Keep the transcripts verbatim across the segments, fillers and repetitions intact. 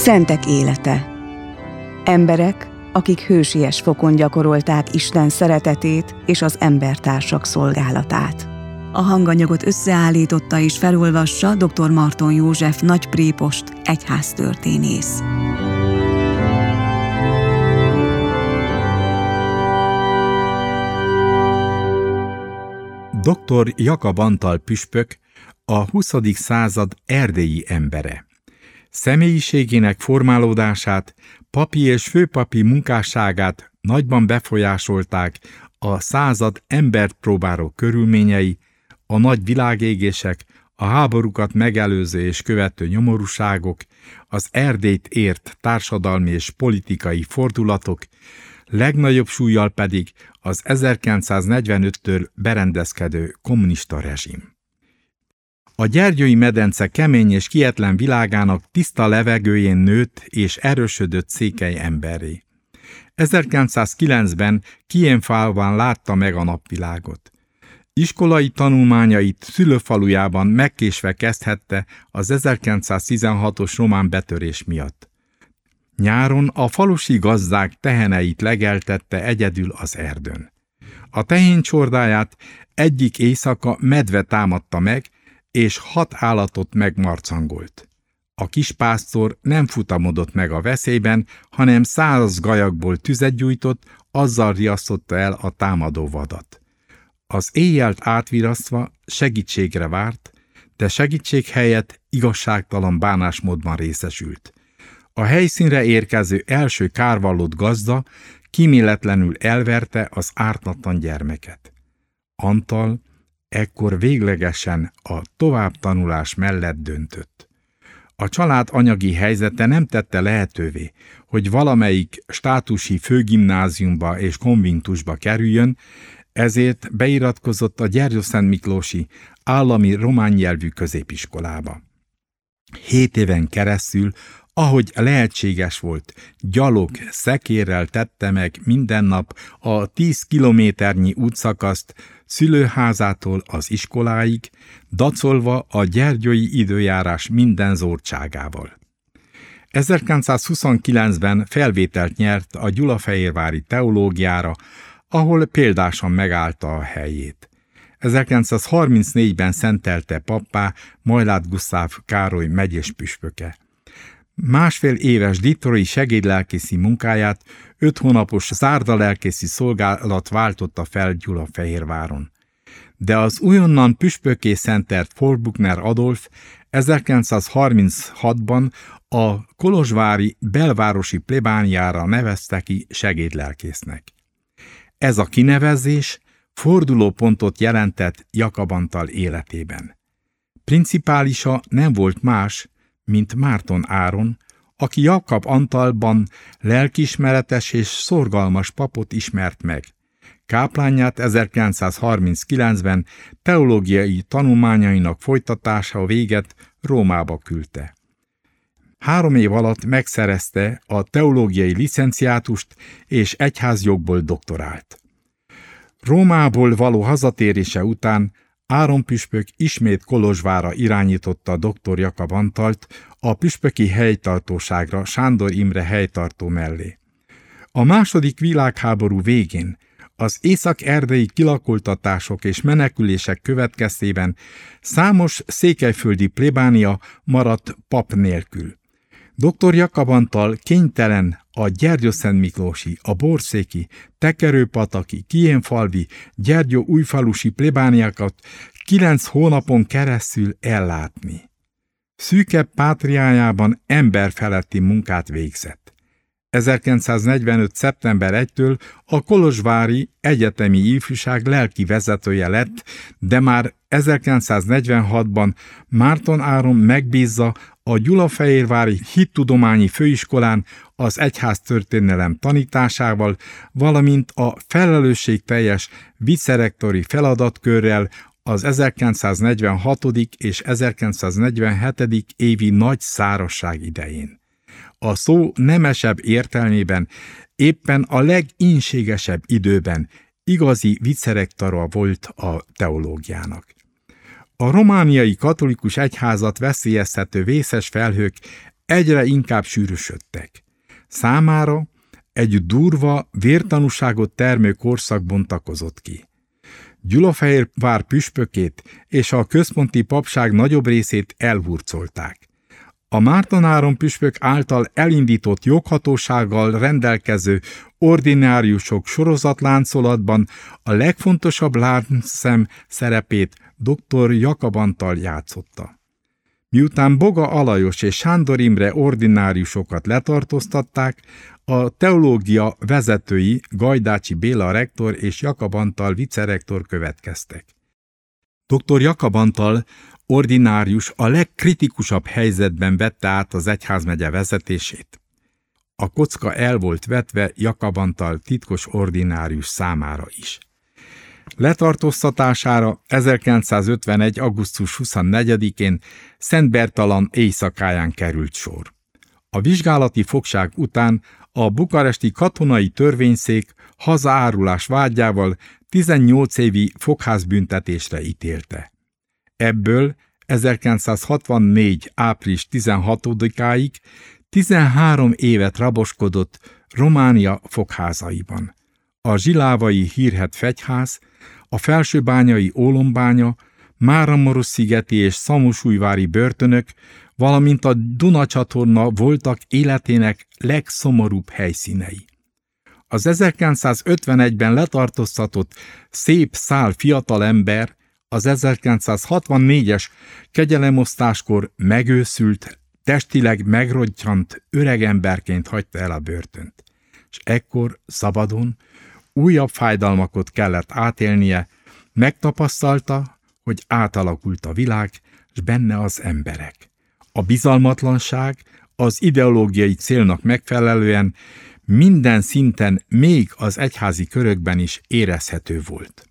Szentek élete. Emberek, akik hősies fokon gyakorolták Isten szeretetét és az embertársak szolgálatát. A hanganyagot összeállította és felolvassa dr. Marton József nagyprépost, egyháztörténész. doktor Jakab Antal püspök a huszadik század erdélyi embere. Személyiségének formálódását, papi és főpapi munkásságát nagyban befolyásolták a század embert próbáló körülményei, a nagy világégések, a háborúkat megelőző és követő nyomorúságok, az Erdélyt ért társadalmi és politikai fordulatok, legnagyobb súllyal pedig az ezerkilencszáznegyvenöttől berendezkedő kommunista rezsim. A Gyergyói medence kemény és kietlen világának tiszta levegőjén nőtt és erősödött székely emberré. ezerkilencszázkilencben Kienfalván látta meg a napvilágot. Iskolai tanulmányait szülőfalujában megkésve kezdhette az ezerkilencszáztizenhatos román betörés miatt. Nyáron a falusi gazdák teheneit legeltette egyedül az erdőn. A tehén csordáját egyik éjszaka medve támadta meg, és hat állatot megmarcangolt. A kispásztor nem futamodott meg a veszélyben, hanem száraz gajakból tüzet gyújtott, azzal riasztotta el a támadó vadat. Az éjjelt átvirasztva segítségre várt, de segítség helyett igazságtalan bánásmódban részesült. A helyszínre érkező első kárvallott gazda kíméletlenül elverte az ártatlan gyermeket. Antal ekkor véglegesen a továbbtanulás mellett döntött. A család anyagi helyzete nem tette lehetővé, hogy valamelyik státusi főgimnáziumba és konvintusba kerüljön, ezért beiratkozott a Gyergyószentmiklósi állami román nyelvű középiskolába. Hét éven keresztül, ahogy lehetséges volt, gyalog szekérrel tette meg minden nap a tíz kilométernyi útszakaszt szülőházától az iskoláig, dacolva a gyergyói időjárás minden zordságával. ezerkilencszázhuszonkilencben felvételt nyert a gyulafehérvári teológiára, ahol példásan megállta a helyét. ezerkilencszázharmincnégyben szentelte pappá Majlát Gusztáv Károly megyés püspöke. Másfél éves ditrói segédlelkészi munkáját öt hónapos zárdalelkészi szolgálat váltotta fel Gyulafehérváron. De az újonnan püspökké szentelt Forbuckner Adolf ezerkilencszázharminchatban a kolozsvári belvárosi plébániára nevezte ki segédlelkésznek. Ez a kinevezés fordulópontot jelentett Jakab Antal életében. Principálisa nem volt más, mint Márton Áron, aki Jakab Antalban lelkiismeretes és szorgalmas papot ismert meg. Káplánját ezerkilencszázharminckilencben teológiai tanulmányainak folytatása véget Rómába küldte. Három év alatt megszerezte a teológiai licenciátust és egyházjogból doktorált. Rómából való hazatérése után Áron püspök ismét Kolozsvárra irányította doktor Jakab Antalt a püspöki helytartóságra Sándor Imre helytartó mellé. A második világháború végén az észak-erdélyi kilakoltatások és menekülések következtében számos székelyföldi plébánia maradt pap nélkül. doktor Jakab Antal kénytelen a gyergyószentmiklósi, a borszéki, tekerőpataki, kienfalvi, gyergyó-újfalusi plébániákat kilenc hónapon keresztül ellátni. Szűkebb pátriájában emberfeletti munkát végzett. ezerkilencszáznegyvenöt. szeptember elsejétől a kolozsvári egyetemi ifjúság lelki vezetője lett, de már ezerkilencszáznegyvenhatban Márton Áron megbízza a Gyulafehérvári Hittudományi Főiskolán az egyháztörténelem tanításával, valamint a felelősségteljes vicerektori feladatkörrel az ezerkilencszáznegyvenhatodik és ezerkilencszáznegyvenhetedik évi nagy szárazság idején. A szó nemesebb értelmében éppen a legínségesebb időben igazi vicerektora volt a teológiának. A romániai katolikus egyházat veszélyeztető vészes felhők egyre inkább sűrűsödtek. Számára egy durva, vértanúságot termő korszak bontakozott ki. Gyulafehérvár püspökét és a központi papság nagyobb részét elhurcolták. A Márton-Áron püspök által elindított joghatósággal rendelkező ordináriusok sorozatláncolatban a legfontosabb láncszem szerepét dr. Jakab Antal játszotta. Miután Boga Alajos és Sándor Imre ordináriusokat letartóztatták, a teológia vezetői Gajdácsi Béla rektor és Jakab Antal vicerektor következtek. dr. Jakab Antal ordinárius a legkritikusabb helyzetben vette át az egyházmegye vezetését. A kocka el volt vetve Jakab Antal titkos ordinárius számára is. Letartóztatására ezerkilencszázötvenegy. augusztus huszonnegyedikén Szent Bertalan éjszakáján került sor. A vizsgálati fogság után a bukaresti katonai törvényszék hazaárulás vágyával tizennyolc évi fogházbüntetésre ítélte. Ebből ezerkilencszázhatvannégy. április tizenhatodikáig tizenhárom évet raboskodott Románia fogházaiban. A zsilávai Hírhedt Fegyház, a felsőbányai Ólombánya, Máramarosszigeti és Szamosújvári börtönök, valamint a Duna-csatorna voltak életének legszomorúbb helyszínei. Az ezerkilencszázötvenegyben letartóztatott szép szál fiatalember az ezerkilencszázhatvannégyes kegyelemosztáskor megőszült, testileg megrodjant öregemberként hagyta el a börtönt, és ekkor szabadon újabb fájdalmakat kellett átélnie, megtapasztalta, hogy átalakult a világ, és benne az emberek. A bizalmatlanság az ideológiai célnak megfelelően minden szinten, még az egyházi körökben is érezhető volt.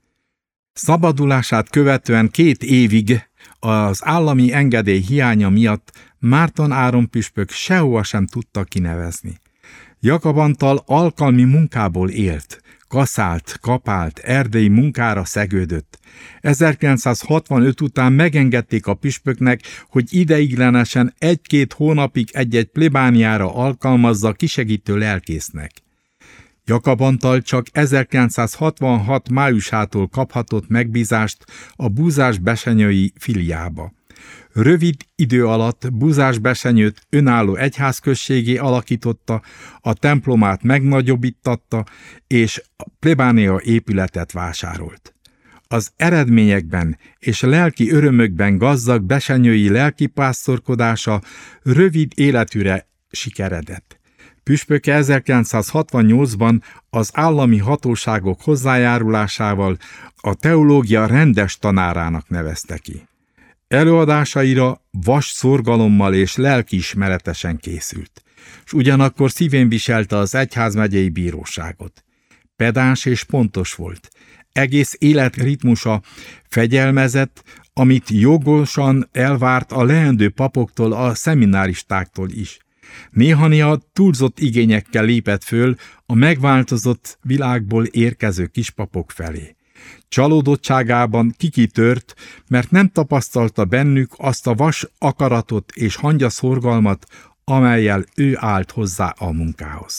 Szabadulását követően két évig az állami engedély hiánya miatt Márton-Áron püspök sehova sem tudta kinevezni. Jakab Antal alkalmi munkából élt, kaszált, kapált, erdei munkára szegődött. ezerkilencszázhatvanöt után megengedték a püspöknek, hogy ideiglenesen egy-két hónapig egy-egy plébániára alkalmazza kisegítő lelkésznek. Jakab Antal csak ezerkilencszázhatvanhat májusától kaphatott megbízást a Búzás-Besenyői filiába. Rövid idő alatt Búzás-Besenyőt önálló egyházközségé alakította, a templomát megnagyobbítatta, és a plébánia épületet vásárolt. Az eredményekben és lelki örömökben gazdag besenyői lelkipásztorkodása rövid életűre sikeredett. Püspöke ezerkilencszázhatvannyolcban az állami hatóságok hozzájárulásával a teológia rendes tanárának nevezte ki. Előadásaira vas szorgalommal és lelkiismeretesen készült, és ugyanakkor szívén viselte az egyházmegyei bíróságot. Pedáns és pontos volt, egész életritmusa fegyelmezett, amit jogosan elvárt a leendő papoktól, a szemináristáktól is. Néha-néha túlzott igényekkel lépett föl a megváltozott világból érkező kispapok felé. Csalódottságában kikitört, mert nem tapasztalta bennük azt a vas akaratot és hangyaszorgalmat, amellyel ő állt hozzá a munkához.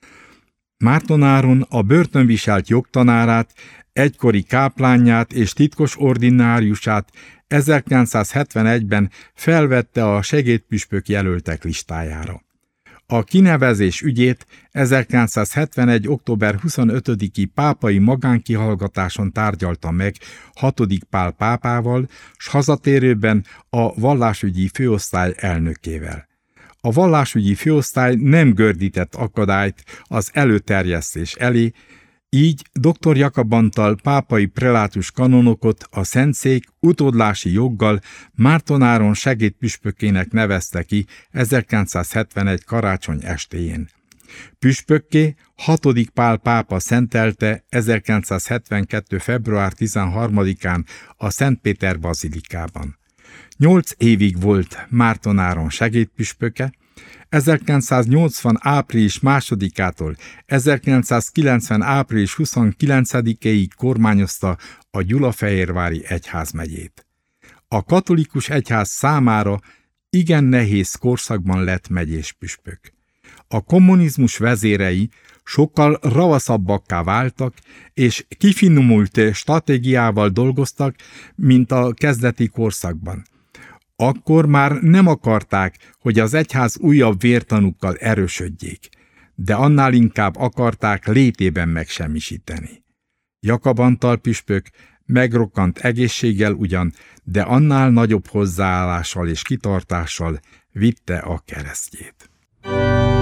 Márton-Áron a börtönviselt jogtanárát, egykori káplánját és titkos ordináriusát ezerkilencszázhetvenegyben felvette a segédpüspök jelöltek listájára. A kinevezés ügyét ezerkilencszázhetvenegy. október huszonötödiki pápai magánkihallgatáson tárgyalta meg hatodik Pál pápával, s hazatérőben a vallásügyi főosztály elnökével. A vallásügyi főosztály nem gördített akadályt az előterjesztés elé, így dr. Jakab Antal pápai prelátus kanonokot a Szentszék utódlási joggal Márton-Áron segédpüspökének nevezte ki ezerkilencszázhetvenegy. karácsony estéjén. Püspökké hatodik Pál pápa szentelte ezerkilencszázhetvenkettő. február tizenharmadikán a Szent Péter bazilikában. Nyolc évig volt Márton-Áron segédpüspöke, ezerkilencszáznyolcvan. április másodikától ezerkilencszázkilencven. április huszonkilencedikéig kormányozta a gyulafehérvári egyházmegyét. A katolikus egyház számára igen nehéz korszakban lett megyés püspök. A kommunizmus vezérei sokkal ravaszabbakká váltak, és kifinomult stratégiával dolgoztak, mint a kezdeti korszakban. Akkor már nem akarták, hogy az egyház újabb vértanukkal erősödjék, de annál inkább akarták létében megsemmisíteni. Jakab Antal püspök megrokkant egészséggel ugyan, de annál nagyobb hozzáállással és kitartással vitte a keresztjét.